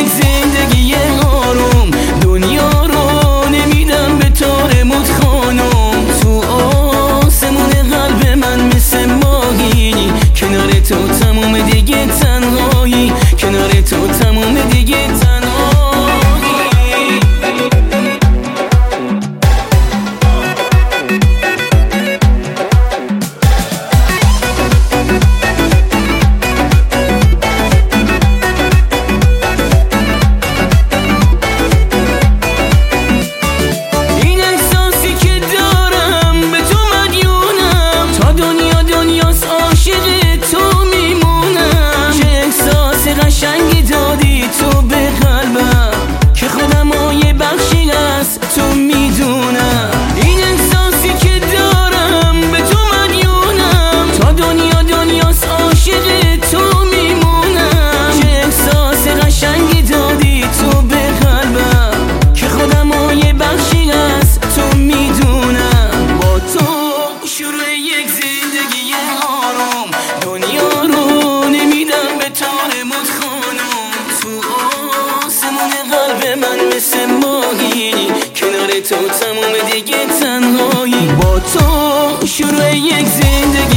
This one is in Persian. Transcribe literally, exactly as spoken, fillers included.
یک زندگی آروم، دنیا رو نمیدم به طور مد خانم. تو آسمون قلب من مثل ماهی، کنار تو تموم دیگه تنهایی، کنار تو تموم دیگه تنهایی. قشنگی دادی تو به قلبم که خودم ها یه بخشی از تو میدونم. این احساسی که دارم به تو مدیونم، تا دنیا دنیاست عاشق تو میمونم. چه احساس قشنگی دادی تو به قلبم که خودم ها یه بخشی از تو میدونم. با تو شروع یک زندگی آروم، دنیا رو نمیدم به طور مد خانم. تو آسمون قلب من مثل ماهی، کنار تو تموم دیگه تنهایی. با تو شروع یک زندگی